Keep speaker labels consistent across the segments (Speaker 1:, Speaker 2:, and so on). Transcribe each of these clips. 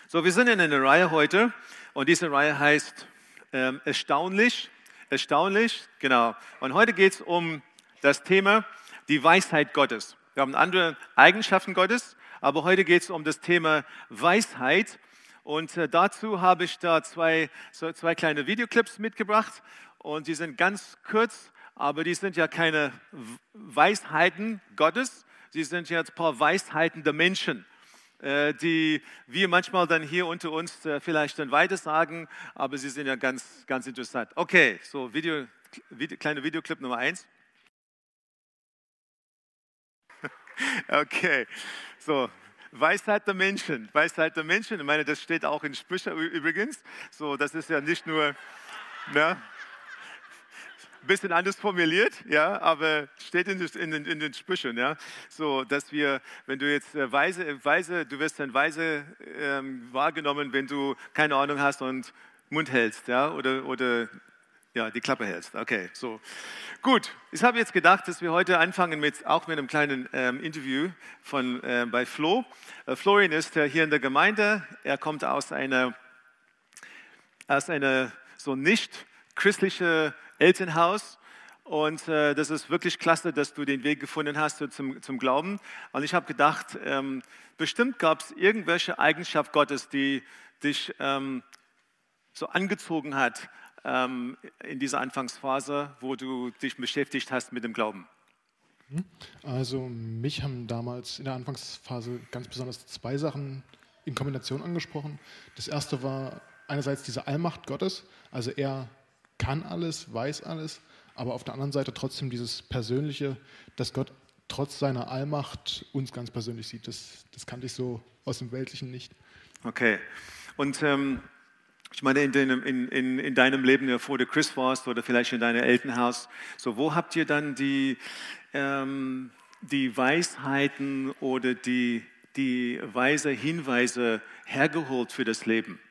Speaker 1: So, wir sind in einer Reihe heute und diese Reihe heißt Erstaunlich, Erstaunlich, genau. Und heute geht es um das Thema die Weisheit Gottes. Wir haben andere Eigenschaften Gottes, aber heute geht es um das Thema Weisheit. Und dazu habe ich da zwei kleine Videoclips mitgebracht und die sind ganz kurz, aber die sind ja keine Weisheiten Gottes, sie sind jetzt ein paar Weisheiten der Menschen, die wir manchmal dann hier unter uns vielleicht dann weiter sagen, aber sie sind ja ganz, ganz interessant. Okay, so kleiner Videoclip Nummer 1. Okay, so Weisheit der Menschen, Weisheit der Menschen. Ich meine, das steht auch in Sprüche übrigens. So, das ist ja nicht nur, ne, ein bisschen anders formuliert, ja, aber steht in den Sprüchen, ja, so, dass wir, wenn du jetzt du wirst dann weise wahrgenommen, wenn du keine Ahnung hast und Mund hältst, ja, oder ja, die Klappe hältst. Okay, so. Gut, ich habe jetzt gedacht, dass wir heute anfangen mit einem kleinen Interview bei Flo. Florian ist hier in der Gemeinde. Er kommt aus einer so nicht christlichen Elternhaus. Und das ist wirklich klasse, dass du den Weg gefunden hast zum Glauben. Und ich habe gedacht, bestimmt gab es irgendwelche Eigenschaft Gottes, die dich so angezogen hat, in dieser Anfangsphase, wo du dich beschäftigt hast mit dem Glauben?
Speaker 2: Also mich haben damals in der Anfangsphase ganz besonders zwei Sachen in Kombination angesprochen. Das erste war einerseits diese Allmacht Gottes, also er kann alles, weiß alles, aber auf der anderen Seite trotzdem dieses Persönliche, dass Gott trotz seiner Allmacht uns ganz persönlich sieht. Das kannte ich so aus dem Weltlichen nicht.
Speaker 1: Okay, und ich meine, in deinem Leben, bevor du Christ warst oder vielleicht in deinem Elternhaus, so wo habt ihr dann die Weisheiten oder die weise Hinweise hergeholt für das Leben?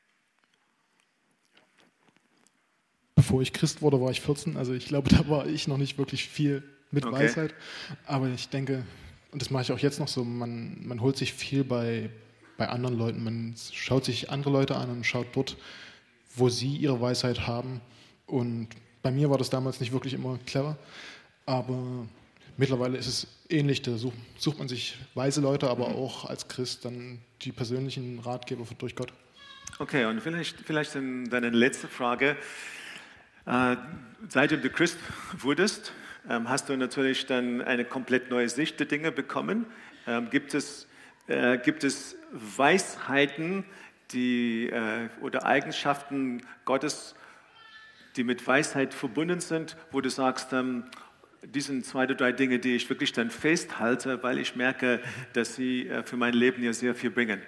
Speaker 2: Bevor ich Christ wurde, war ich 14, also ich glaube, da war ich noch nicht wirklich viel mit Weisheit, aber ich denke, und das mache ich auch jetzt noch so, man holt sich viel bei anderen Leuten. Man schaut sich andere Leute an und schaut dort, wo sie ihre Weisheit haben. Und bei mir war das damals nicht wirklich immer clever, aber mittlerweile ist es ähnlich. Da sucht man sich weise Leute, aber auch als Christ dann die persönlichen Ratgeber durch Gott.
Speaker 1: Okay, und vielleicht deine letzte Frage. Seitdem du Christ wurdest, hast du natürlich dann eine komplett neue Sicht der Dinge bekommen. Gibt es Weisheiten oder Eigenschaften Gottes, die mit Weisheit verbunden sind, wo du sagst, die sind 2 oder 3 Dinge, die ich wirklich dann festhalte, weil ich merke, dass sie für mein Leben ja sehr viel bringen?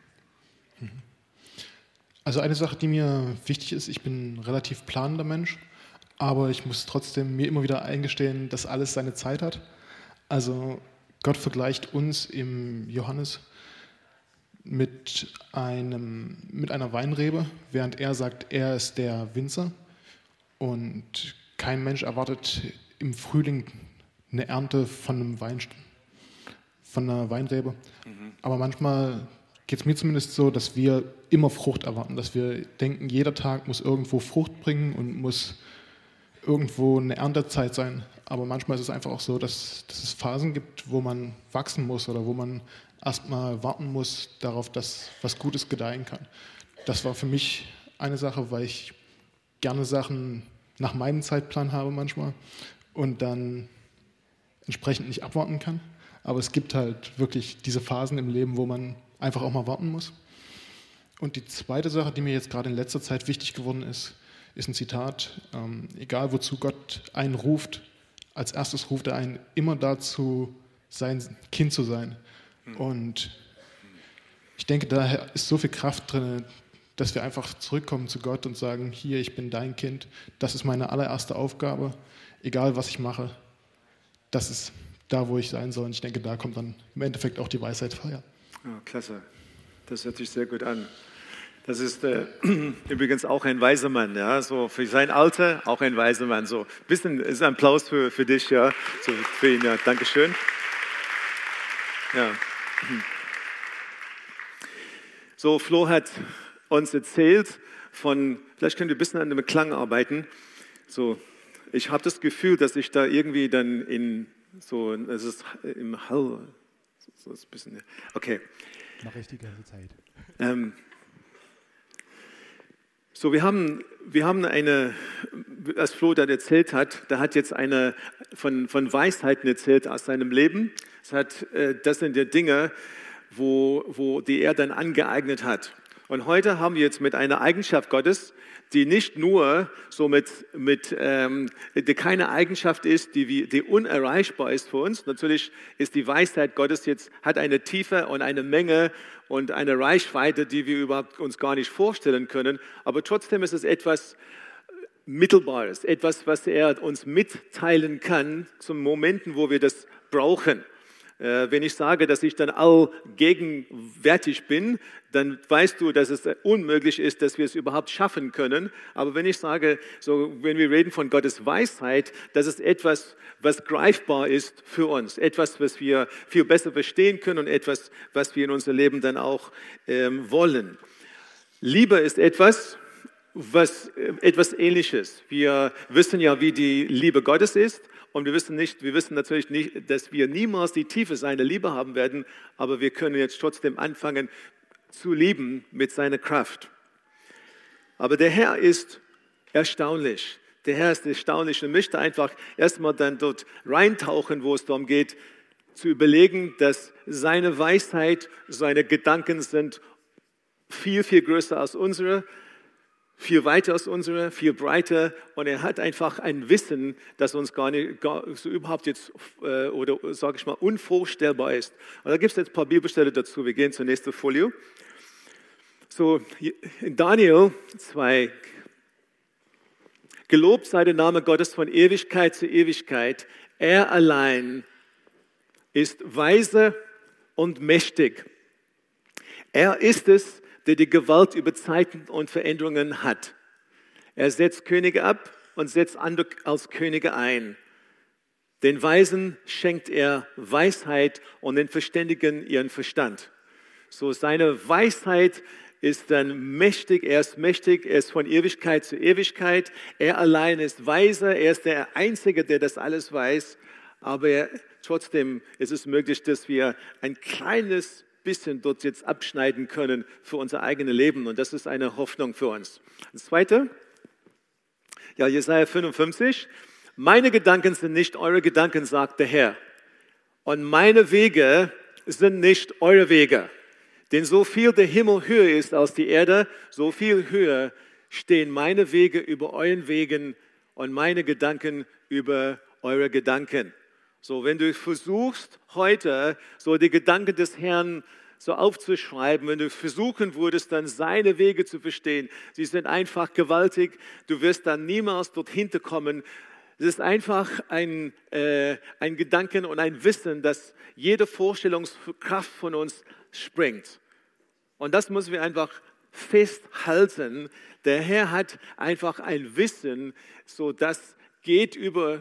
Speaker 2: Also eine Sache, die mir wichtig ist, ich bin ein relativ planender Mensch, aber ich muss trotzdem mir immer wieder eingestehen, dass alles seine Zeit hat. Also Gott vergleicht uns im Johannes mit einer Weinrebe, während er sagt, er ist der Winzer und kein Mensch erwartet im Frühling eine Ernte von einer Weinrebe. Aber manchmal geht es mir zumindest so, dass wir immer Frucht erwarten, dass wir denken, jeder Tag muss irgendwo Frucht bringen und muss irgendwo eine Erntezeit sein. Aber manchmal ist es einfach auch so, dass es Phasen gibt, wo man wachsen muss oder wo man erstmal warten muss darauf, dass was Gutes gedeihen kann. Das war für mich eine Sache, weil ich gerne Sachen nach meinem Zeitplan habe manchmal und dann entsprechend nicht abwarten kann. Aber es gibt halt wirklich diese Phasen im Leben, wo man einfach auch mal warten muss. Und die zweite Sache, die mir jetzt gerade in letzter Zeit wichtig geworden ist ein Zitat. Egal wozu Gott einen ruft, als erstes ruft er einen immer dazu, sein Kind zu sein. Und ich denke, da ist so viel Kraft drin, dass wir einfach zurückkommen zu Gott und sagen, hier, ich bin dein Kind, das ist meine allererste Aufgabe, egal was ich mache, das ist da, wo ich sein soll. Und ich denke, da kommt dann im Endeffekt auch die Weisheit her.
Speaker 1: Ja, klasse, das hört sich sehr gut an. Das ist übrigens auch ein weiser Mann, ja, so für sein Alter auch ein weiser Mann. So, bisschen ist ein Applaus für dich, ja, so für ihn, ja, Dankeschön. Ja. So, Flo hat uns erzählt von, vielleicht könnt ihr ein bisschen an dem Klang arbeiten. So, ich habe das Gefühl, dass ich da irgendwie dann es ist im Hall, so ist ein bisschen, okay.
Speaker 3: Mache ich die ganze Zeit.
Speaker 1: So, wir haben als Flo das erzählt hat, da hat jetzt eine von Weisheiten erzählt aus seinem Leben. Das sind die Dinge, die er dann angeeignet hat. Und heute haben wir jetzt mit einer Eigenschaft Gottes, die nicht nur so die keine Eigenschaft ist, die unerreichbar ist für uns. Natürlich ist die Weisheit Gottes hat eine Tiefe und eine Menge und eine Reichweite, die wir überhaupt uns gar nicht vorstellen können. Aber trotzdem ist es etwas Mittelbares, etwas, was er uns mitteilen kann zu Momenten, wo wir das brauchen. Wenn ich sage, dass ich dann allgegenwärtig bin, dann weißt du, dass es unmöglich ist, dass wir es überhaupt schaffen können. Aber wenn ich sage, wenn wir reden von Gottes Weisheit, das ist etwas, was greifbar ist für uns, etwas, was wir viel besser verstehen können und etwas, was wir in unser Leben dann auch wollen. Liebe ist etwas Ähnliches. Wir wissen ja, wie die Liebe Gottes ist. Und wir wissen natürlich nicht, dass wir niemals die Tiefe seiner Liebe haben werden, aber wir können jetzt trotzdem anfangen zu lieben mit seiner Kraft. Aber der Herr ist erstaunlich. Der Herr ist erstaunlich und möchte einfach erstmal dann dort reintauchen, wo es darum geht, zu überlegen, dass seine Weisheit, seine Gedanken sind viel, viel größer als unsere, viel weiter als unsere, viel breiter, und er hat einfach ein Wissen, das uns gar so überhaupt jetzt, oder sage ich mal, unvorstellbar ist. Und da gibt es jetzt ein paar Bibelstellen dazu. Wir gehen zur nächsten Folie. So, in Daniel 2, gelobt sei der Name Gottes von Ewigkeit zu Ewigkeit. Er allein ist weise und mächtig. Er ist es, der die Gewalt über Zeiten und Veränderungen hat. Er setzt Könige ab und setzt andere als Könige ein. Den Weisen schenkt er Weisheit und den Verständigen ihren Verstand. So, seine Weisheit ist dann mächtig, er ist von Ewigkeit zu Ewigkeit. Er allein ist weise, er ist der Einzige, der das alles weiß. Aber trotzdem ist es möglich, dass wir ein kleines bisschen dort jetzt abschneiden können für unser eigenes Leben. Und das ist eine Hoffnung für uns. Das Zweite, ja, Jesaja 55. Meine Gedanken sind nicht eure Gedanken, sagt der Herr. Und meine Wege sind nicht eure Wege. Denn so viel der Himmel höher ist als die Erde, so viel höher stehen meine Wege über euren Wegen und meine Gedanken über eure Gedanken. So, wenn du versuchst, heute so die Gedanken des Herrn so aufzuschreiben, wenn du versuchen würdest, dann seine Wege zu verstehen, sie sind einfach gewaltig, du wirst dann niemals dorthin kommen. Es ist einfach ein Gedanken und ein Wissen, das jede Vorstellungskraft von uns sprengt. Und das müssen wir einfach festhalten. Der Herr hat einfach ein Wissen, so das geht über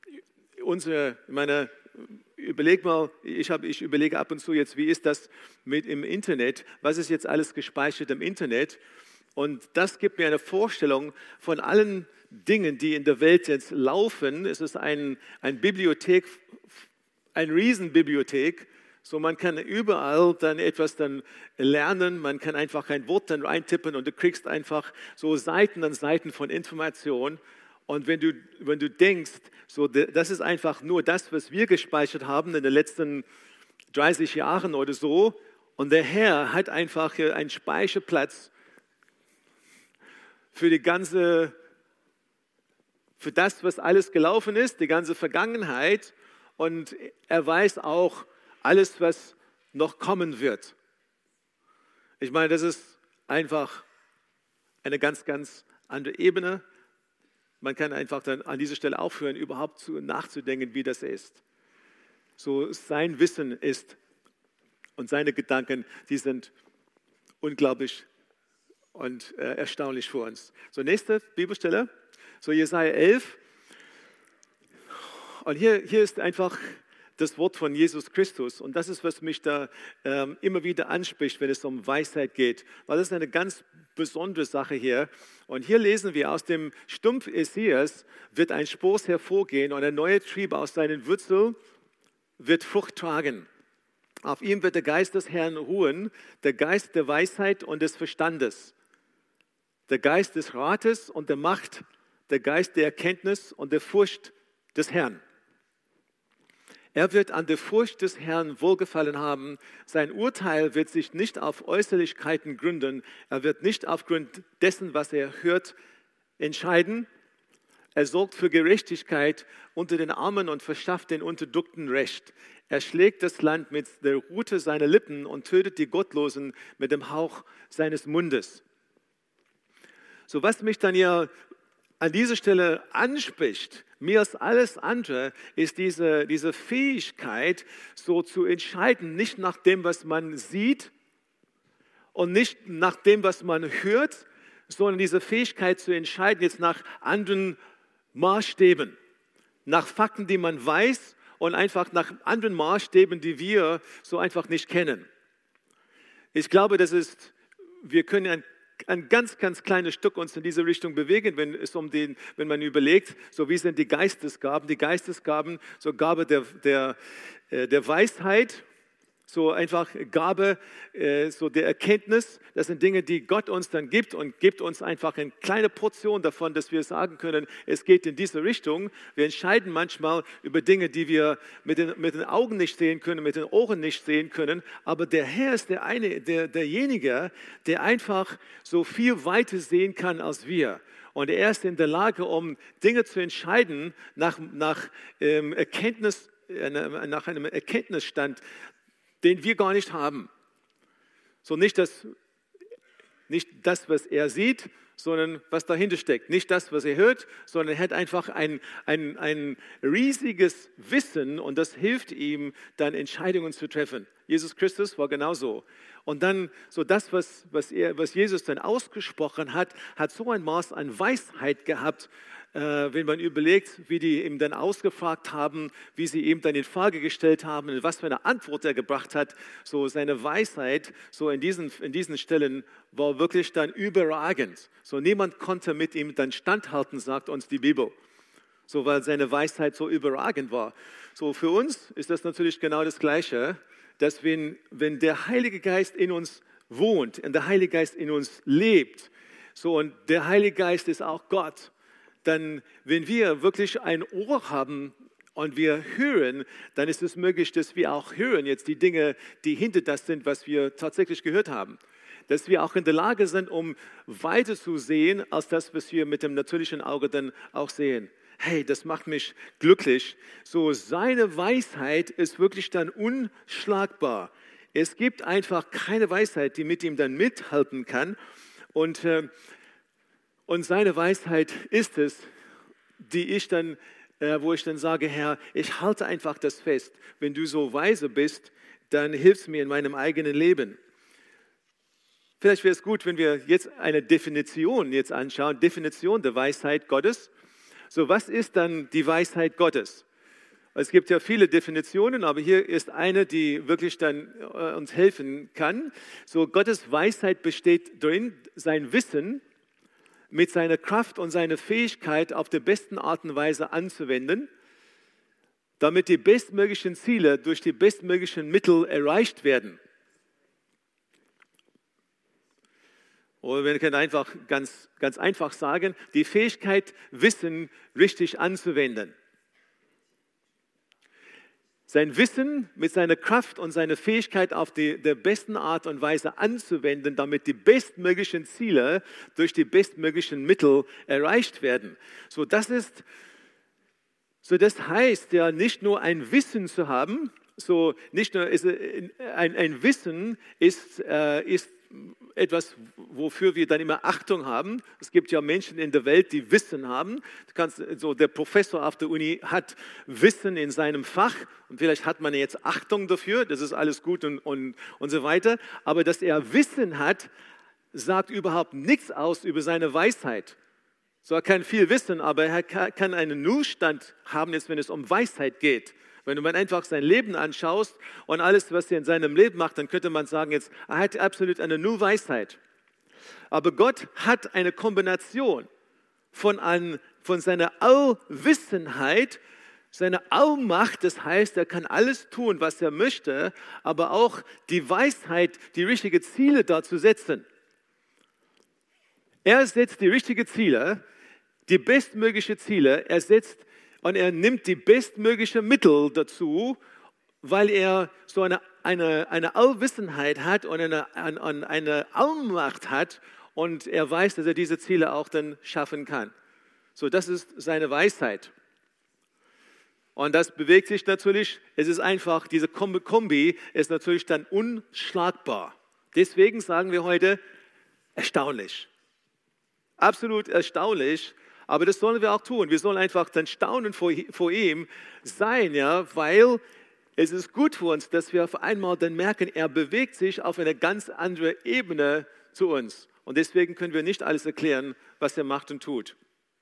Speaker 1: überleg mal, ich überlege ab und zu jetzt, wie ist das mit im Internet? Was ist jetzt alles gespeichert im Internet? Und das gibt mir eine Vorstellung von allen Dingen, die in der Welt jetzt laufen. Es ist eine Bibliothek, eine Riesenbibliothek. So, man kann überall dann etwas dann lernen. Man kann einfach ein Wort dann reintippen und du kriegst einfach so Seiten an Seiten von Informationen. Und wenn du denkst, so, das ist einfach nur das, was wir gespeichert haben in den letzten 30 Jahren oder so, und der Herr hat einfach einen Speicherplatz für das, was alles gelaufen ist, die ganze Vergangenheit, und er weiß auch alles, was noch kommen wird. Ich meine, das ist einfach eine ganz, ganz andere Ebene. Man kann einfach dann an dieser Stelle aufhören, überhaupt nachzudenken, wie das ist. So, sein Wissen ist und seine Gedanken, die sind unglaublich und erstaunlich für uns. So, nächste Bibelstelle, so Jesaja 11. Und hier ist einfach das Wort von Jesus Christus. Und das ist, was mich da immer wieder anspricht, wenn es um Weisheit geht. Weil das ist eine ganz besondere Sache hier. Und hier lesen wir, aus dem Stumpf Essaias wird ein Spross hervorgehen und ein neuer Trieb aus seinen Wurzeln wird Frucht tragen. Auf ihm wird der Geist des Herrn ruhen, der Geist der Weisheit und des Verstandes, der Geist des Rates und der Macht, der Geist der Erkenntnis und der Furcht des Herrn. Er wird an der Furcht des Herrn wohlgefallen haben. Sein Urteil wird sich nicht auf Äußerlichkeiten gründen. Er wird nicht aufgrund dessen, was er hört, entscheiden. Er sorgt für Gerechtigkeit unter den Armen und verschafft den Unterdrückten Recht. Er schlägt das Land mit der Rute seiner Lippen und tötet die Gottlosen mit dem Hauch seines Mundes. So, was mich dann hier an dieser Stelle anspricht, mehr als alles andere, ist diese Fähigkeit, so zu entscheiden, nicht nach dem, was man sieht und nicht nach dem, was man hört, sondern diese Fähigkeit zu entscheiden jetzt nach anderen Maßstäben, nach Fakten, die man weiß und einfach nach anderen Maßstäben, die wir so einfach nicht kennen. Ich glaube, wir können ein ganz, ganz kleines Stück uns in diese Richtung bewegen, wenn man überlegt, so wie sind die Geistesgaben. Die Geistesgaben, so Gabe der Weisheit, so einfach Gabe so der Erkenntnis. Das sind Dinge, die Gott uns dann gibt und gibt uns einfach eine kleine Portion davon, dass wir sagen können, es geht in diese Richtung. Wir entscheiden manchmal über Dinge, die wir mit den Augen nicht sehen können, mit den Ohren nicht sehen können. Aber der Herr ist derjenige, der einfach so viel weiter sehen kann als wir. Und er ist in der Lage, um Dinge zu entscheiden nach Erkenntnis, nach einem Erkenntnisstand, den wir gar nicht haben. So nicht das, was er sieht, sondern was dahinter steckt. Nicht das, was er hört, sondern er hat einfach ein riesiges Wissen und das hilft ihm, dann Entscheidungen zu treffen. Jesus Christus war genauso. Und dann so das, was Jesus dann ausgesprochen hat, hat so ein Maß an Weisheit gehabt, wenn man überlegt, wie die ihm dann ausgefragt haben, wie sie ihm dann in Frage gestellt haben und was für eine Antwort er gebracht hat. So seine Weisheit, so in diesen Stellen war wirklich dann überragend. So niemand konnte mit ihm dann standhalten, sagt uns die Bibel. So weil seine Weisheit so überragend war. So für uns ist das natürlich genau das Gleiche, dass wenn der Heilige Geist in uns wohnt und der Heilige Geist in uns lebt, so und der Heilige Geist ist auch Gott, dann, wenn wir wirklich ein Ohr haben und wir hören, dann ist es möglich, dass wir auch hören jetzt die Dinge, die hinter das sind, was wir tatsächlich gehört haben. Dass wir auch in der Lage sind, um weiter zu sehen, als das, was wir mit dem natürlichen Auge dann auch sehen. Hey, das macht mich glücklich. So, seine Weisheit ist wirklich dann unschlagbar. Es gibt einfach keine Weisheit, die mit ihm dann mithalten kann. Und seine Weisheit ist es, wo ich dann sage, Herr, ich halte einfach das fest. Wenn du so weise bist, dann hilfst mir in meinem eigenen Leben. Vielleicht wäre es gut, wenn wir jetzt eine Definition anschauen, Definition der Weisheit Gottes. So, was ist dann die Weisheit Gottes? Es gibt ja viele Definitionen, aber hier ist eine, die wirklich dann uns helfen kann. So, Gottes Weisheit besteht darin, sein Wissen mit seiner Kraft und seiner Fähigkeit auf der besten Art und Weise anzuwenden, damit die bestmöglichen Ziele durch die bestmöglichen Mittel erreicht werden. Oder wir können einfach ganz einfach sagen, die Fähigkeit, Wissen richtig anzuwenden. Sein Wissen mit seiner Kraft und seiner Fähigkeit auf der besten Art und Weise anzuwenden, damit die bestmöglichen Ziele durch die bestmöglichen Mittel erreicht werden. So, das heißt ja nicht nur ein Wissen zu haben, so nicht nur ein Wissen ist etwas, wofür wir dann immer Achtung haben. Es gibt ja Menschen in der Welt, die Wissen haben. Der Professor auf der Uni hat Wissen in seinem Fach und vielleicht hat man jetzt Achtung dafür, das ist alles gut und so weiter. Aber dass er Wissen hat, sagt überhaupt nichts aus über seine Weisheit. So, er kann viel wissen, aber er kann einen Nullstand haben, jetzt, wenn es um Weisheit geht. Wenn du mal einfach sein Leben anschaust und alles, was er in seinem Leben macht, dann könnte man sagen, jetzt, er hat absolut eine Nullweisheit. Aber Gott hat eine Kombination von seiner Allwissenheit, seiner Allmacht, das heißt, er kann alles tun, was er möchte, aber auch die Weisheit, die richtigen Ziele dazu setzen. Er setzt die richtigen Ziele, die bestmöglichen Ziele, er nimmt die bestmöglichen Mittel dazu, weil er so eine Allwissenheit hat und eine Allmacht hat und er weiß, dass er diese Ziele auch dann schaffen kann. So, das ist seine Weisheit. Und das bewegt sich natürlich, es ist einfach, diese Kombi ist natürlich dann unschlagbar. Deswegen sagen wir heute, erstaunlich. Absolut erstaunlich, aber das sollen wir auch tun. Wir sollen einfach dann staunen vor ihm sein, ja, weil es ist gut für uns, dass wir auf einmal dann merken, er bewegt sich auf eine ganz andere Ebene zu uns. Und deswegen können wir nicht alles erklären, was er macht und tut.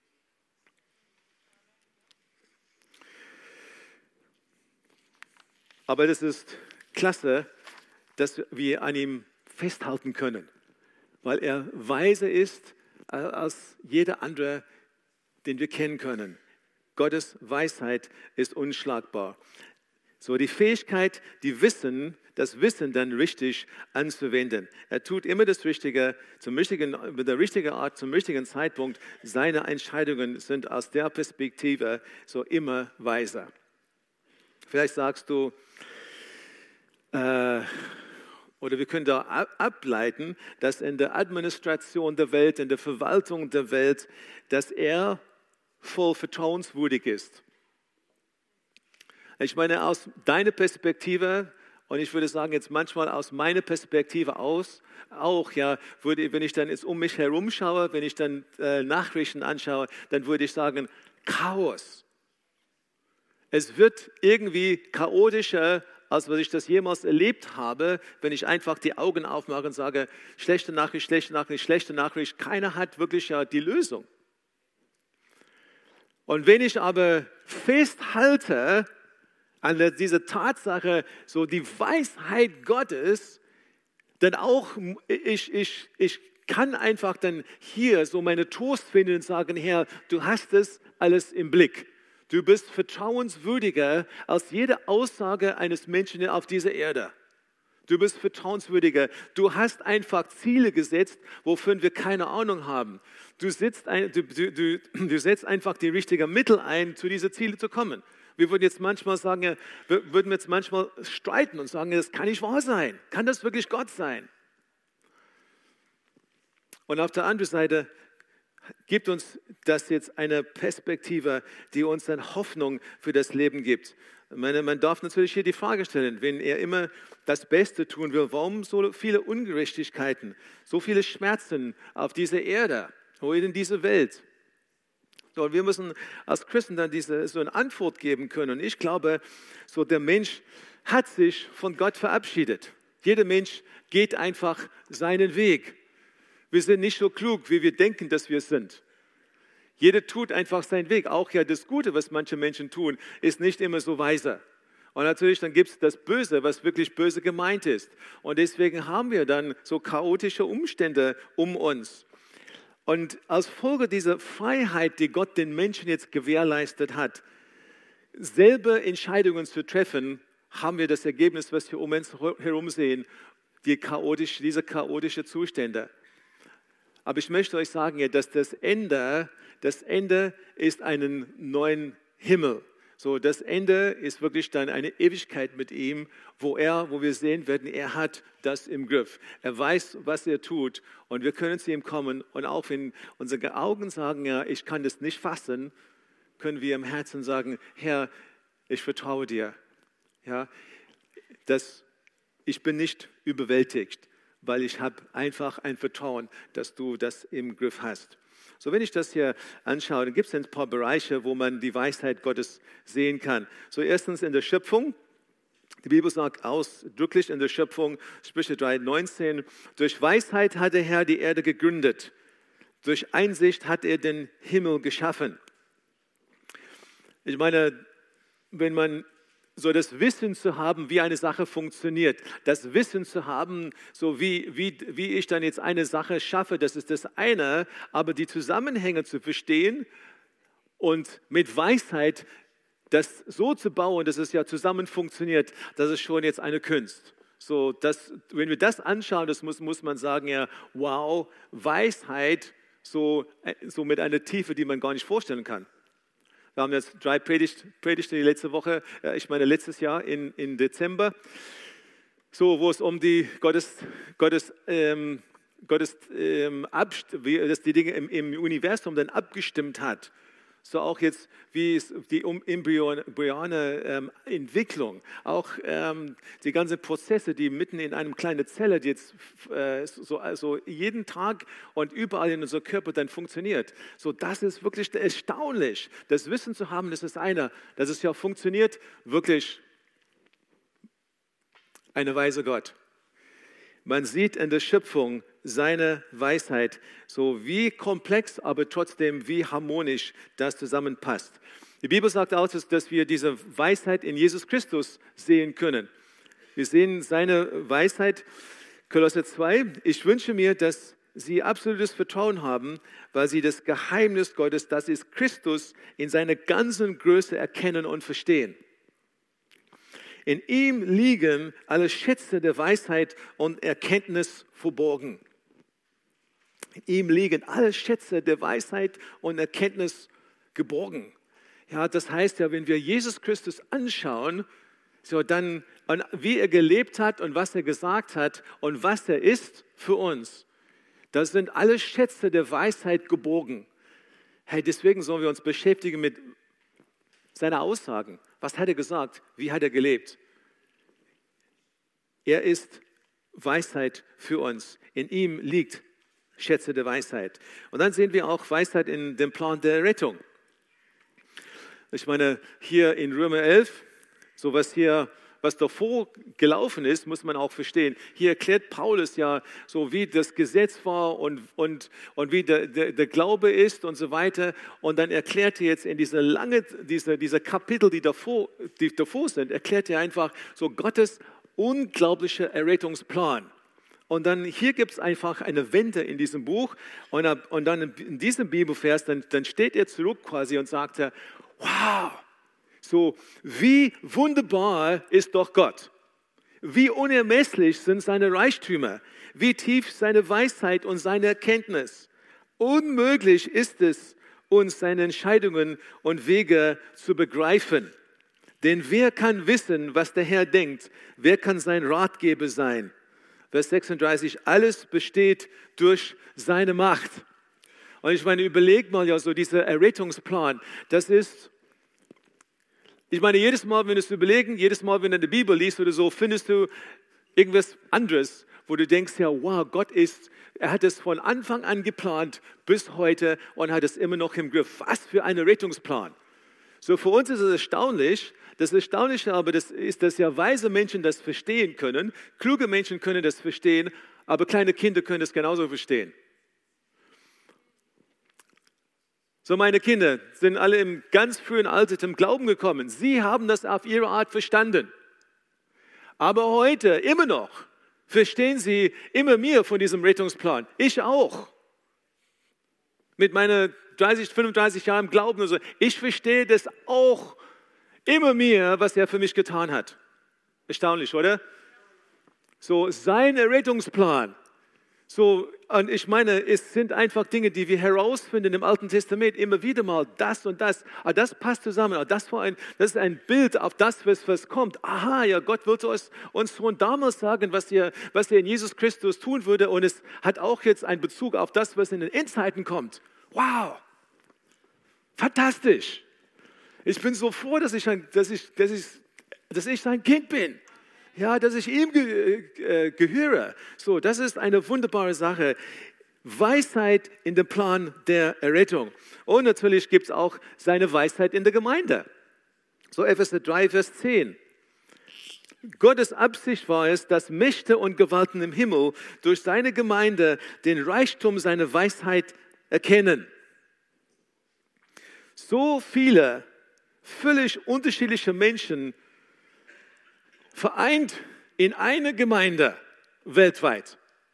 Speaker 1: Aber das ist klasse, dass wir an ihm festhalten können, weil er weiser ist als jeder andere, den wir kennen können. Gottes Weisheit ist unschlagbar. So die Fähigkeit, das Wissen dann richtig anzuwenden. Er tut immer das Richtige, mit der richtigen Art, zum richtigen Zeitpunkt. Seine Entscheidungen sind aus der Perspektive so immer weiser. Vielleicht sagst du, oder wir können da ableiten, dass in der Administration der Welt, in der Verwaltung der Welt, dass er voll vertrauenswürdig ist. Ich meine, aus deiner Perspektive, und ich würde sagen jetzt manchmal aus meiner Perspektive auch, ja, wenn ich dann jetzt um mich herum schaue, wenn ich dann Nachrichten anschaue, dann würde ich sagen, Chaos. Es wird irgendwie chaotischer, als was ich das jemals erlebt habe, wenn ich einfach die Augen aufmache und sage, schlechte Nachricht, schlechte Nachricht, schlechte Nachricht. Keiner hat wirklich ja die Lösung. Und wenn ich aber festhalte an dieser Tatsache, so die Weisheit Gottes, dann auch, ich kann einfach dann hier so meine Trost finden und sagen, Herr, du hast es alles im Blick. Du bist vertrauenswürdiger als jede Aussage eines Menschen auf dieser Erde. Du bist vertrauenswürdiger. Du hast einfach Ziele gesetzt, wovon wir keine Ahnung haben. Du setzt einfach die richtigen Mittel ein, zu diesen Zielen zu kommen. Wir würden jetzt manchmal sagen, streiten und sagen, das kann nicht wahr sein. Kann das wirklich Gott sein? Und auf der anderen Seite gibt uns das jetzt eine Perspektive, die uns dann Hoffnung für das Leben gibt. Man darf natürlich hier die Frage stellen, wenn er immer das Beste tun will, warum so viele Ungerechtigkeiten, so viele Schmerzen auf dieser Erde oder in dieser Welt? Und wir müssen als Christen dann so eine Antwort geben können. Und ich glaube, so der Mensch hat sich von Gott verabschiedet. Jeder Mensch geht einfach seinen Weg. Wir sind nicht so klug, wie wir denken, dass wir sind. Jeder tut einfach seinen Weg. Auch ja das Gute, was manche Menschen tun, ist nicht immer so weise. Und natürlich dann gibt es das Böse, was wirklich böse gemeint ist. Und deswegen haben wir dann so chaotische Umstände um uns. Und als Folge dieser Freiheit, die Gott den Menschen jetzt gewährleistet hat, selber Entscheidungen zu treffen, haben wir das Ergebnis, was wir um uns herum sehen, diese chaotische Zustände. Aber ich möchte euch sagen, dass das Ende ist einen neuen Himmel. So, das Ende ist wirklich dann eine Ewigkeit mit ihm, wo wir sehen werden, er hat das im Griff. Er weiß, was er tut und wir können zu ihm kommen. Und auch wenn unsere Augen sagen, ja, ich kann das nicht fassen, können wir im Herzen sagen, Herr, ich vertraue dir. Ja, ich bin nicht überwältigt, weil ich habe einfach ein Vertrauen, dass du das im Griff hast. So, wenn ich das hier anschaue, dann gibt es ein paar Bereiche, wo man die Weisheit Gottes sehen kann. So, erstens in der Schöpfung. Die Bibel sagt ausdrücklich in der Schöpfung, Sprüche 3,19, durch Weisheit hat der Herr die Erde gegründet. Durch Einsicht hat er den Himmel geschaffen. Ich meine, wenn man so das Wissen zu haben, wie eine Sache funktioniert, das Wissen zu haben, so wie ich dann jetzt eine Sache schaffe, das ist das eine, aber die Zusammenhänge zu verstehen und mit Weisheit das so zu bauen, dass es ja zusammen funktioniert, das ist schon jetzt eine Kunst. So, wenn wir das anschauen, das muss man sagen, ja, wow, Weisheit, so mit einer Tiefe, die man gar nicht vorstellen kann. Wir haben jetzt 3 Predigten die letzte Woche, letztes Jahr im Dezember, so, wo es um die dass die Dinge im Universum dann abgestimmt hat. So auch jetzt, wie es die embryonale Entwicklung, auch die ganzen Prozesse, die mitten in einer kleinen Zelle, die jetzt so jeden Tag und überall in unserem Körper dann funktioniert. So, das ist wirklich erstaunlich. Das Wissen zu haben, das ist dass es ja funktioniert, wirklich eine weise Gott. Man sieht in der Schöpfung seine Weisheit, so wie komplex, aber trotzdem wie harmonisch das zusammenpasst. Die Bibel sagt auch, dass wir diese Weisheit in Jesus Christus sehen können. Wir sehen seine Weisheit, Kolosser 2. Ich wünsche mir, dass sie absolutes Vertrauen haben, weil sie das Geheimnis Gottes, das ist Christus, in seiner ganzen Größe erkennen und verstehen. In ihm liegen alle Schätze der Weisheit und Erkenntnis verborgen. In ihm liegen alle Schätze der Weisheit und Erkenntnis geborgen. Ja, das heißt ja, wenn wir Jesus Christus anschauen, so dann, wie er gelebt hat und was er gesagt hat und was er ist für uns, da sind alle Schätze der Weisheit geborgen. Hey, deswegen sollen wir uns beschäftigen mit seinen Aussagen. Was hat er gesagt? Wie hat er gelebt? Er ist Weisheit für uns. In ihm liegt Schätze der Weisheit. Und dann sehen wir auch Weisheit in dem Plan der Rettung. Ich meine, hier in Römer 11, so was davor gelaufen ist, muss man auch verstehen. Hier erklärt Paulus ja, so wie das Gesetz war und wie der Glaube ist und so weiter. Und dann erklärt er jetzt in diese Kapitel, die davor sind, erklärt er einfach so Gottes unglaublicher Errettungsplan. Und dann hier gibt es einfach eine Wende in diesem Buch und dann in diesem Bibelvers, dann steht er zurück quasi und sagt, wow, so wie wunderbar ist doch Gott. Wie unermesslich sind seine Reichtümer, wie tief seine Weisheit und seine Erkenntnis. Unmöglich ist es, uns seine Entscheidungen und Wege zu begreifen. Denn wer kann wissen, was der Herr denkt? Wer kann sein Ratgeber sein? Vers 36, alles besteht durch seine Macht. Und ich meine, überleg mal ja so, dieser Errettungsplan, das ist, ich meine, jedes Mal, wenn du es überlegen, jedes Mal, wenn du die Bibel liest oder so, findest du irgendwas anderes, wo du denkst, ja, wow, er hat es von Anfang an geplant bis heute und hat es immer noch im Griff. Was für ein Rettungsplan. So, für uns ist es erstaunlich. Das Erstaunliche aber ist, dass ja weise Menschen das verstehen können. Kluge Menschen können das verstehen, aber kleine Kinder können das genauso verstehen. So, meine Kinder sind alle im ganz frühen Alter zum Glauben gekommen. Sie haben das auf ihre Art verstanden. Aber heute, immer noch, verstehen sie immer mehr von diesem Rettungsplan. Ich auch. Mit meinen 30, 35 Jahren Glauben. Also ich verstehe das auch immer mehr, was er für mich getan hat. Erstaunlich, oder? So, sein Errettungsplan. So, und ich meine, es sind einfach Dinge, die wir herausfinden im Alten Testament, immer wieder mal das und das. Aber das passt zusammen. Aber das ist ein Bild auf das, was kommt. Aha, ja, Gott wollte uns schon damals sagen, was er in Jesus Christus tun würde. Und es hat auch jetzt einen Bezug auf das, was in den Endzeiten kommt. Wow, fantastisch. Ich bin so froh, dass ich sein Kind bin. Ja, dass ich ihm gehöre. So, das ist eine wunderbare Sache. Weisheit in dem Plan der Errettung. Und natürlich gibt es auch seine Weisheit in der Gemeinde. So, Epheser 3, Vers 10. Gottes Absicht war es, dass Mächte und Gewalten im Himmel durch seine Gemeinde den Reichtum seiner Weisheit erkennen. So viele völlig unterschiedliche Menschen vereint in eine Gemeinde weltweit.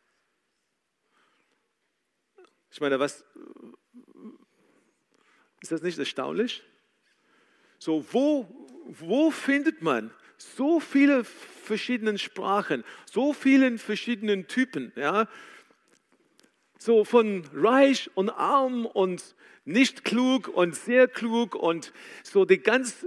Speaker 1: Ich meine, was ist das nicht erstaunlich? So, wo findet man so viele verschiedene Sprachen, so vielen verschiedenen Typen, ja? So von reich und arm und nicht klug und sehr klug und so die ganz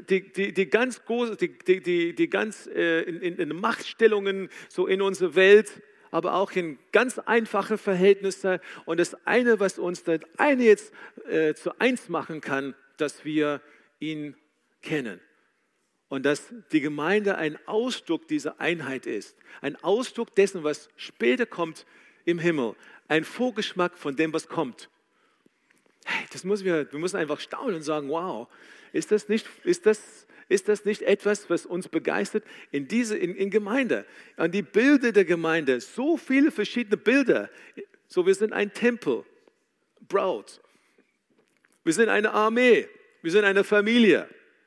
Speaker 1: in Machtstellungen so in unserer Welt, aber auch in ganz einfache Verhältnisse. Und das eine, was uns das eine jetzt zu eins machen kann, dass wir ihn kennen. Und dass die Gemeinde ein Ausdruck dieser Einheit ist. Ein Ausdruck dessen, was später kommt im Himmel. Ein Vorgeschmack von dem, was kommt. Hey, wir müssen einfach staunen und sagen, wow, ist das nicht etwas, was uns begeistert in Gemeinde? An die Bilder der Gemeinde, so viele verschiedene Bilder. So, wir sind ein Tempel, Braut. Wir sind eine Armee, wir sind eine Familie.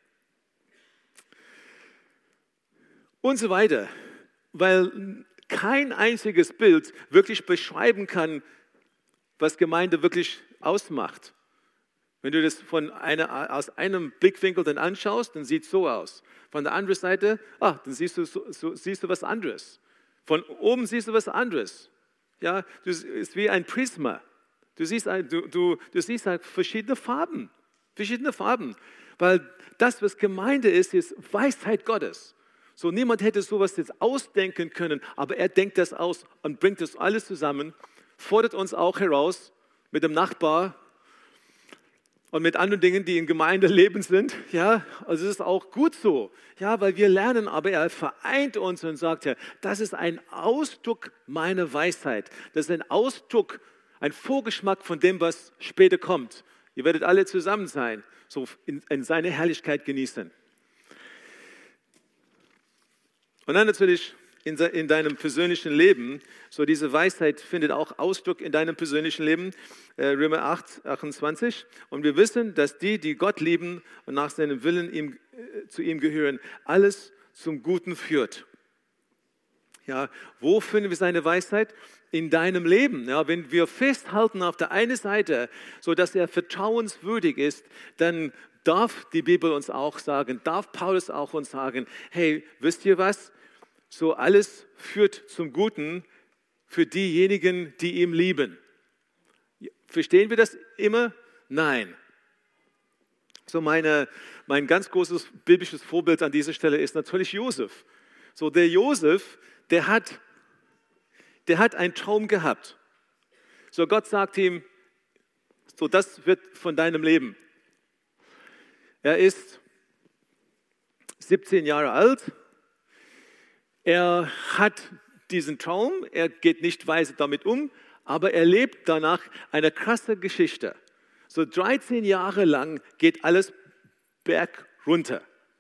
Speaker 1: Und so weiter, weil kein einziges Bild wirklich beschreiben kann, was Gemeinde wirklich ausmacht. Wenn du das aus einem Blickwinkel dann anschaust, dann sieht es so aus. Von der anderen Seite, dann siehst du was anderes. Von oben siehst du was anderes. Ja, es ist wie ein Prisma. Du siehst halt verschiedene Farben. Weil das, was Gemeinde ist Weisheit Gottes. So, niemand hätte sowas jetzt ausdenken können, aber er denkt das aus und bringt das alles zusammen, fordert uns auch heraus mit dem Nachbar und mit anderen Dingen, die in Gemeindeleben sind. Ja, also es ist auch gut so, ja, weil wir lernen, aber er vereint uns und sagt, ja, das ist ein Ausdruck meiner Weisheit. Das ist ein Ausdruck, ein Vorgeschmack von dem, was später kommt. Ihr werdet alle zusammen sein, so in seine Herrlichkeit genießen. Und dann natürlich in deinem persönlichen Leben, so diese Weisheit findet auch Ausdruck in deinem persönlichen Leben, Römer 8, 28. Und wir wissen, dass die Gott lieben und nach seinem Willen zu ihm gehören, alles zum Guten führt. Ja, wo finden wir seine Weisheit? In deinem Leben. Ja, wenn wir festhalten auf der einen Seite, so dass er vertrauenswürdig ist, dann darf die Bibel uns auch sagen, darf Paulus auch uns sagen, hey, wisst ihr was? So alles führt zum Guten für diejenigen, die ihn lieben. Verstehen wir das immer? Nein. So mein ganz großes biblisches Vorbild an dieser Stelle ist natürlich Josef. So der Josef, der hat einen Traum gehabt. So Gott sagt ihm, so das wird von deinem Leben. Er ist 17 Jahre alt. Er hat diesen Traum, er geht nicht weise damit um, aber er lebt danach eine krasse Geschichte. So 13 Jahre lang geht alles Berg runter.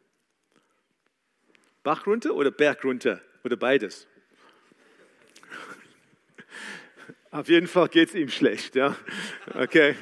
Speaker 1: Bach runter oder Berg runter oder beides? Auf jeden Fall geht es ihm schlecht, ja? Okay.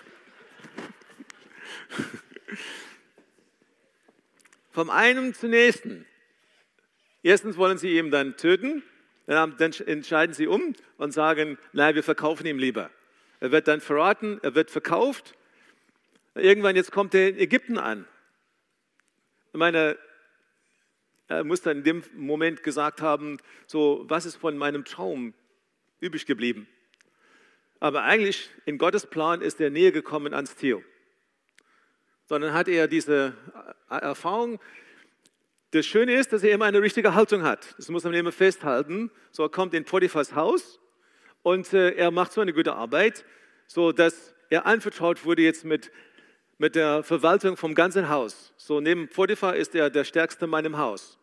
Speaker 1: Vom einen zum nächsten. Erstens wollen sie ihn dann töten, dann entscheiden sie um und sagen, nein, wir verkaufen ihn lieber. Er wird dann verraten, er wird verkauft. Irgendwann jetzt kommt er in Ägypten an. Ich meine, er muss dann in dem Moment gesagt haben, so, was ist von meinem Traum übrig geblieben? Aber eigentlich in Gottes Plan ist er näher gekommen ans Ziel. Sondern hat er diese Erfahrung. Das Schöne ist, dass er immer eine richtige Haltung hat. Das muss man immer festhalten. So, er kommt in Potiphars Haus und er macht so eine gute Arbeit, so dass er anvertraut wurde jetzt mit der Verwaltung vom ganzen Haus. So neben Potiphar ist er der stärkste Mann im Haus.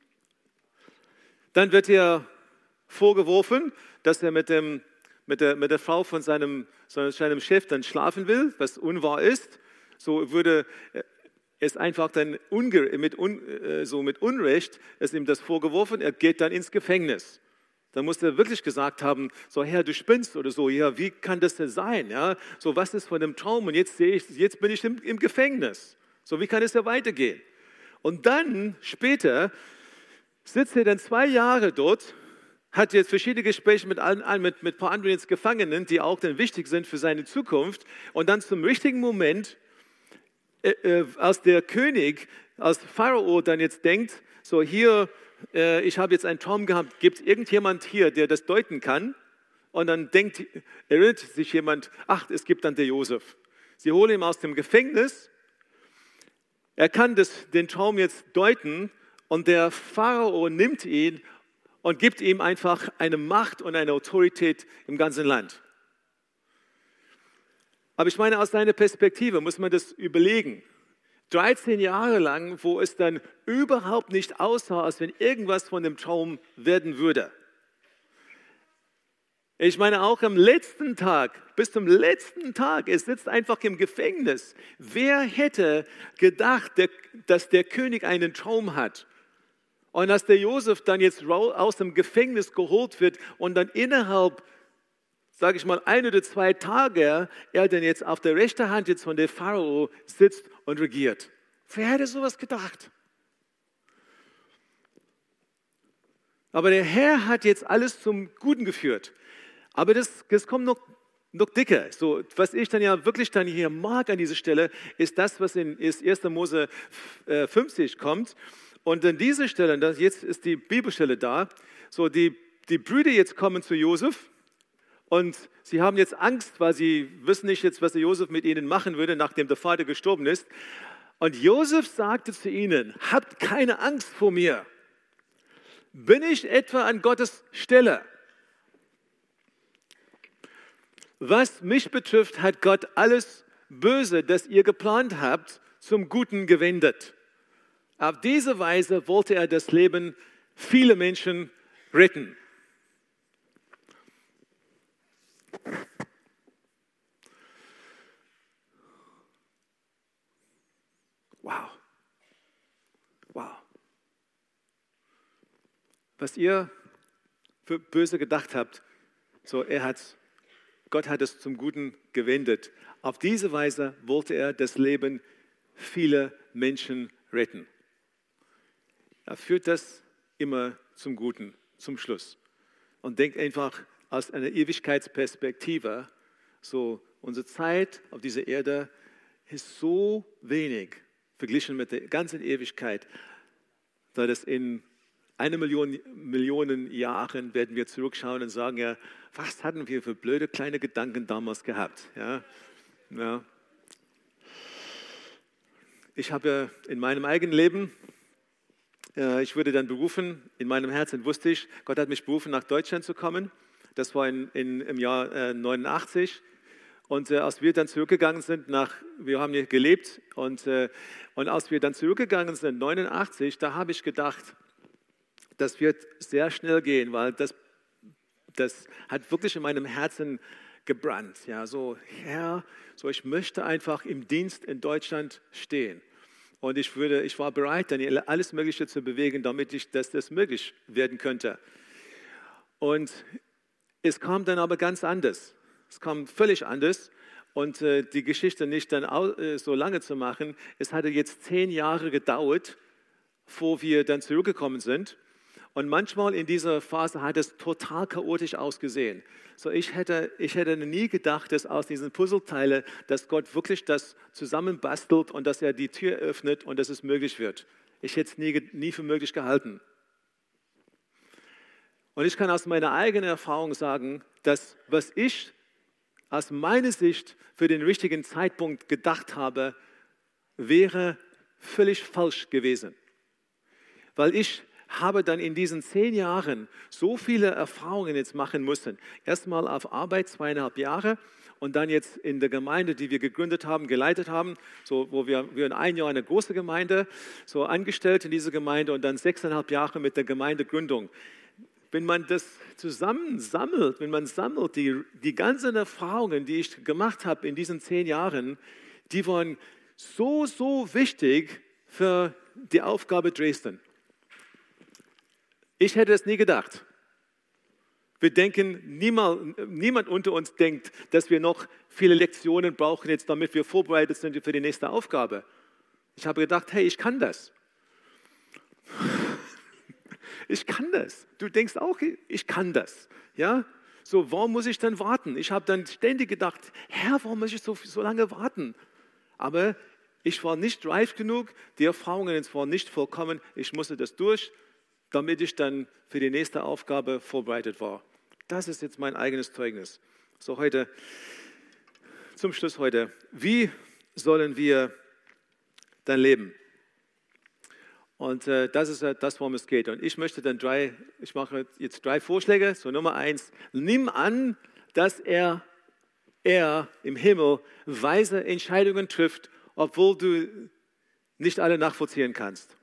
Speaker 1: Dann wird er vorgeworfen, dass er mit der Frau von seinem Chef dann schlafen will, was unwahr ist. So würde es einfach dann mit Unrecht ist ihm das vorgeworfen, er geht dann ins Gefängnis. Dann muss er wirklich gesagt haben, so Herr, du spinnst oder so, ja, wie kann das denn sein? Ja? So, was ist von dem Traum? Und jetzt bin ich im Gefängnis. So, wie kann es ja weitergehen? Und dann später sitzt er dann 2 Jahre dort, hat jetzt verschiedene Gespräche mit ein paar anderen jetzt Gefangenen, die auch dann wichtig sind für seine Zukunft. Und dann zum richtigen Moment, als der König, als Pharao dann jetzt denkt, so hier, ich habe jetzt einen Traum gehabt, gibt es irgendjemand hier, der das deuten kann? Und dann erinnert sich jemand, ach, es gibt dann der Josef. Sie holen ihn aus dem Gefängnis, er kann den Traum jetzt deuten und der Pharao nimmt ihn und gibt ihm einfach eine Macht und eine Autorität im ganzen Land. Aber ich meine, aus seiner Perspektive muss man das überlegen. 13 Jahre lang, wo es dann überhaupt nicht aussah, als wenn irgendwas von dem Traum werden würde. Ich meine, auch am letzten Tag, bis zum letzten Tag, er sitzt einfach im Gefängnis. Wer hätte gedacht, dass der König einen Traum hat? Und dass der Josef dann jetzt aus dem Gefängnis geholt wird und dann innerhalb, sage ich mal, 1 oder 2 Tage, er dann jetzt auf der rechten Hand jetzt von der Pharao sitzt und regiert. Wer hätte sowas gedacht? Aber der Herr hat jetzt alles zum Guten geführt. Aber das kommt noch dicker. So, was ich dann ja wirklich dann hier mag an dieser Stelle, ist das, was in 1. Mose 50 kommt. Und an dieser Stelle, jetzt ist die Bibelstelle da, so die Brüder jetzt kommen zu Josef und sie haben jetzt Angst, weil sie wissen nicht jetzt, was der Josef mit ihnen machen würde, nachdem der Vater gestorben ist. Und Josef sagte zu ihnen, habt keine Angst vor mir. Bin ich etwa an Gottes Stelle? Was mich betrifft, hat Gott alles Böse, das ihr geplant habt, zum Guten gewendet. Auf diese Weise wollte er das Leben vieler Menschen retten. Wow. Wow. Was ihr für böse gedacht habt, so Gott hat es zum Guten gewendet. Auf diese Weise wollte er das Leben vieler Menschen retten. Er führt das immer zum Guten, zum Schluss. Und denkt einfach aus einer Ewigkeitsperspektive, so unsere Zeit auf dieser Erde ist so wenig verglichen mit der ganzen Ewigkeit, da das in 1 Million Jahren werden wir zurückschauen und sagen, ja, was hatten wir für blöde kleine Gedanken damals gehabt? Ja. Ich habe in meinem eigenen Leben, ich wurde dann berufen, in meinem Herzen wusste ich, Gott hat mich berufen, nach Deutschland zu kommen. Das war im Jahr 89. Und als wir dann zurückgegangen sind, wir haben hier gelebt, und als wir dann zurückgegangen sind, 89, da habe ich gedacht, das wird sehr schnell gehen, weil das hat wirklich in meinem Herzen gebrannt. Ja, so, Herr, so ich möchte einfach im Dienst in Deutschland stehen. Und ich war bereit, dann alles Mögliche zu bewegen, damit das möglich werden könnte. Und es kam dann aber ganz anders. Es kam völlig anders. Und die Geschichte nicht dann so lange zu machen, es hatte jetzt 10 Jahre gedauert, bevor wir dann zurückgekommen sind. Und manchmal in dieser Phase hat es total chaotisch ausgesehen. So ich hätte nie gedacht, dass aus diesen Puzzleteilen, dass Gott wirklich das zusammenbastelt und dass er die Tür öffnet und dass es möglich wird. Ich hätte es nie für möglich gehalten. Und ich kann aus meiner eigenen Erfahrung sagen, dass was ich aus meiner Sicht für den richtigen Zeitpunkt gedacht habe, wäre völlig falsch gewesen. Weil ich habe dann in diesen 10 Jahren so viele Erfahrungen jetzt machen müssen. Erstmal auf Arbeit 2,5 Jahre und dann jetzt in der Gemeinde, die wir gegründet haben, geleitet haben, so, wo wir in 1 Jahr eine große Gemeinde, so angestellt in dieser Gemeinde und dann 6,5 Jahre mit der Gemeindegründung. Wenn man das zusammensammelt, wenn man sammelt, die ganzen Erfahrungen, die ich gemacht habe in diesen 10 Jahren, die waren so, so wichtig für die Aufgabe Dresden. Ich hätte es nie gedacht. Wir denken, niemand unter uns denkt, dass wir noch viele Lektionen brauchen, jetzt damit wir vorbereitet sind für die nächste Aufgabe. Ich habe gedacht, hey, ich kann das. Ich kann das. Du denkst auch, ich kann das. Ja? So, warum muss ich dann warten? Ich habe dann ständig gedacht, Herr, warum muss ich so lange warten? Aber ich war nicht reif genug, die Erfahrungen waren nicht vollkommen. Ich musste das durch, damit ich dann für die nächste Aufgabe vorbereitet war. Das ist jetzt mein eigenes Zeugnis. So heute, zum Schluss heute, wie sollen wir dann leben? Und das ist das, worum es geht. Und ich mache jetzt 3 Vorschläge. So Nummer 1, nimm an, dass er im Himmel weise Entscheidungen trifft, obwohl du nicht alle nachvollziehen kannst.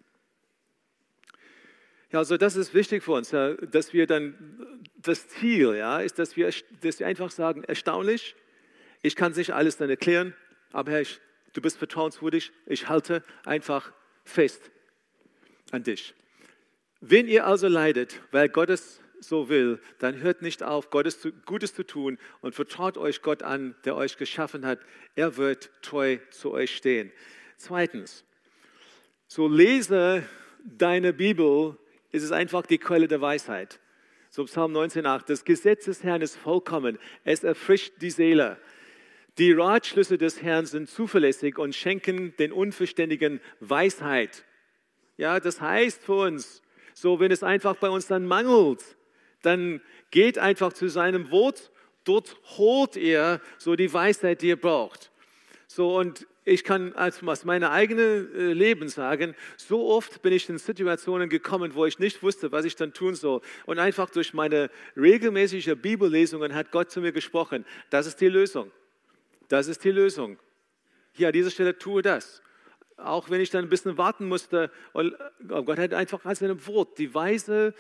Speaker 1: Ja, also das ist wichtig für uns, ja, dass wir dann, das Ziel ist, dass wir einfach sagen, erstaunlich, ich kann nicht alles dann erklären, aber Herr, du bist vertrauenswürdig, ich halte einfach fest an dich. Wenn ihr also leidet, weil Gott es so will, dann hört nicht auf, Gutes zu tun und vertraut euch Gott an, der euch geschaffen hat. Er wird treu zu euch stehen. 2, so lese deine Bibel, ist es einfach die Quelle der Weisheit. So Psalm 19,8, das Gesetz des Herrn ist vollkommen, es erfrischt die Seele. Die Ratschlüsse des Herrn sind zuverlässig und schenken den Unverständigen Weisheit. Ja, das heißt für uns, so wenn es einfach bei uns dann mangelt, dann geht einfach zu seinem Wort, dort holt er so die Weisheit, die ihr braucht. So, und ich kann aus meinem eigenen Leben sagen, so oft bin ich in Situationen gekommen, wo ich nicht wusste, was ich dann tun soll. Und einfach durch meine regelmäßige Bibellesungen hat Gott zu mir gesprochen. Das ist die Lösung. Das ist die Lösung. Hier an dieser Stelle tue das. Auch wenn ich dann ein bisschen warten musste. Und Gott hat einfach als seinem Wort die weise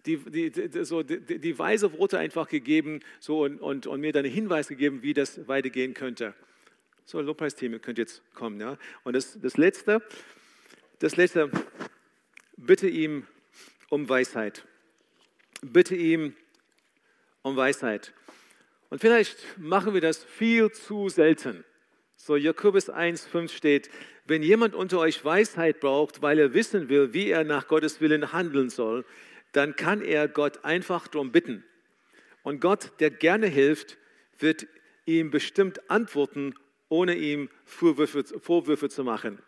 Speaker 1: Worte einfach gegeben so, und mir dann einen Hinweis gegeben, wie das weitergehen könnte. So, Lobpreisteam, ihr könnt jetzt kommen. Ja? Und das Letzte, bitte ihm um Weisheit. Bitte ihm um Weisheit. Und vielleicht machen wir das viel zu selten. So, Jakobus 1,5 steht, wenn jemand unter euch Weisheit braucht, weil er wissen will, wie er nach Gottes Willen handeln soll, dann kann er Gott einfach darum bitten. Und Gott, der gerne hilft, wird ihm bestimmt antworten, ohne ihm Vorwürfe zu machen.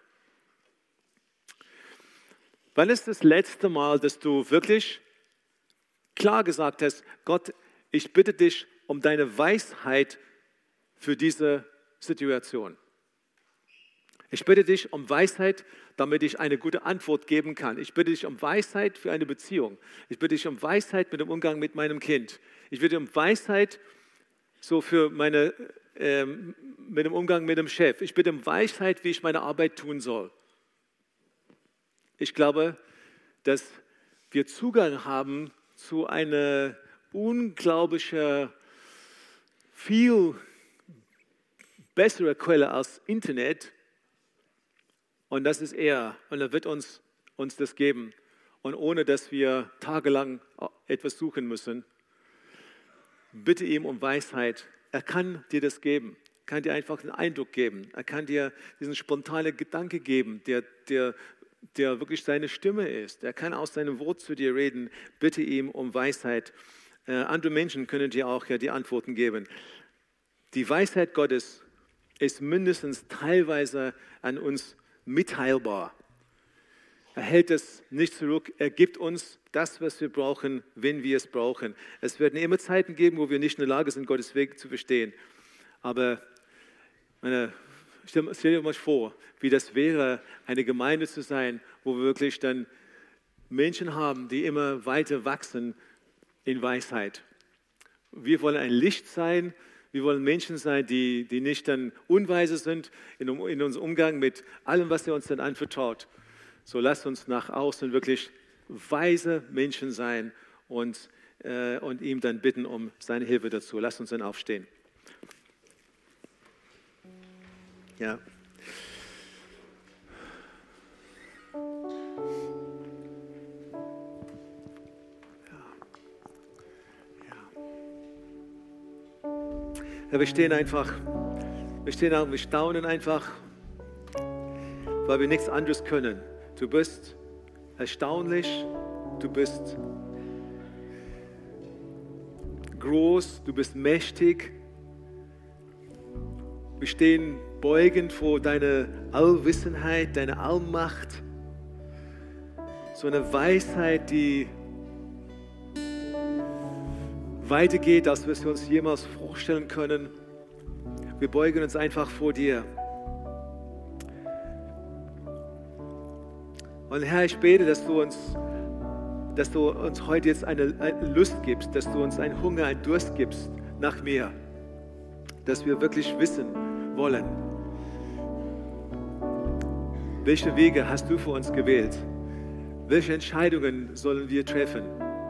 Speaker 1: Wann ist das letzte Mal, dass du wirklich klar gesagt hast, Gott, ich bitte dich um deine Weisheit für diese Situation. Ich bitte dich um Weisheit, damit ich eine gute Antwort geben kann. Ich bitte dich um Weisheit für eine Beziehung. Ich bitte dich um Weisheit mit dem Umgang mit meinem Kind. Ich bitte um Weisheit so für mit dem Umgang mit dem Chef. Ich bitte um Weisheit, wie ich meine Arbeit tun soll. Ich glaube, dass wir Zugang haben zu einer unglaublichen, viel besseren Quelle als Internet. Und das ist er. Und er wird uns das geben. Und ohne, dass wir tagelang etwas suchen müssen, bitte ihm um Weisheit. Er kann dir das geben. Er kann dir einfach einen Eindruck geben. Er kann dir diesen spontanen Gedanke geben, der wirklich seine Stimme ist. Er kann aus seinem Wort zu dir reden. Bitte ihm um Weisheit. Andere Menschen können dir auch die Antworten geben. Die Weisheit Gottes ist mindestens teilweise an uns mitteilbar. Er hält es nicht zurück. Er gibt uns das, was wir brauchen, wenn wir es brauchen. Es werden immer Zeiten geben, wo wir nicht in der Lage sind, Gottes Weg zu verstehen. Aber stell dir mal vor, wie das wäre, eine Gemeinde zu sein, wo wir wirklich dann Menschen haben, die immer weiter wachsen in Weisheit. Wir wollen ein Licht sein. Wir wollen Menschen sein, die nicht dann unweise sind in unserem Umgang mit allem, was er uns dann anvertraut. So lasst uns nach außen wirklich weise Menschen sein und ihm dann bitten um seine Hilfe dazu. Lasst uns dann aufstehen. Ja. Ja, wir stehen einfach, wir staunen einfach, weil wir nichts anderes können. Du bist erstaunlich, du bist groß, du bist mächtig. Wir stehen beugend vor deiner Allwissenheit, deiner Allmacht. So eine Weisheit, die weitergeht, als wir es uns jemals vorstellen können. Wir beugen uns einfach vor dir. Und Herr, ich bete, dass du uns heute jetzt eine Lust gibst, dass du uns einen Hunger, einen Durst gibst nach mehr. Dass wir wirklich wissen wollen, welche Wege hast du für uns gewählt? Welche Entscheidungen sollen wir treffen?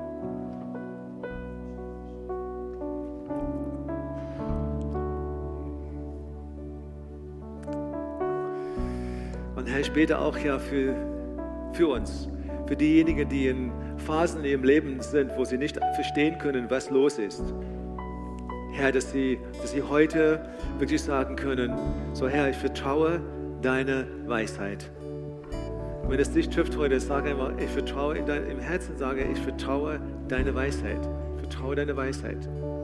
Speaker 1: Und Herr, ich bete auch ja für uns, für diejenigen, die in Phasen in ihrem Leben sind, wo sie nicht verstehen können, was los ist. Herr, dass sie heute wirklich sagen können, so Herr, ich vertraue deine Weisheit. Und wenn es dich trifft heute, sage einfach, ich vertraue im Herzen, sage ich vertraue deine Weisheit. Ich vertraue deine Weisheit.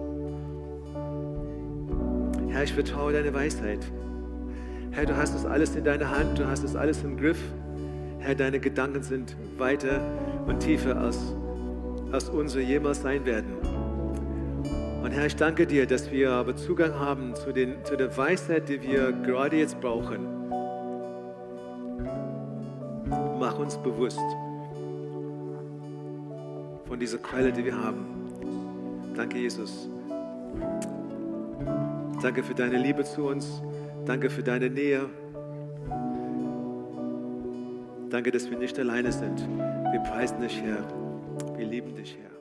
Speaker 1: Herr, ich vertraue deine Weisheit. Herr, du hast das alles in deiner Hand, du hast das alles im Griff. Herr, deine Gedanken sind weiter und tiefer als unsere jemals sein werden. Und Herr, ich danke dir, dass wir aber Zugang haben zu der Weisheit, die wir gerade jetzt brauchen. Mach uns bewusst von dieser Quelle, die wir haben. Danke, Jesus. Danke für deine Liebe zu uns. Danke für deine Nähe. Danke, dass wir nicht alleine sind. Wir preisen dich, Herr. Wir lieben dich, Herr.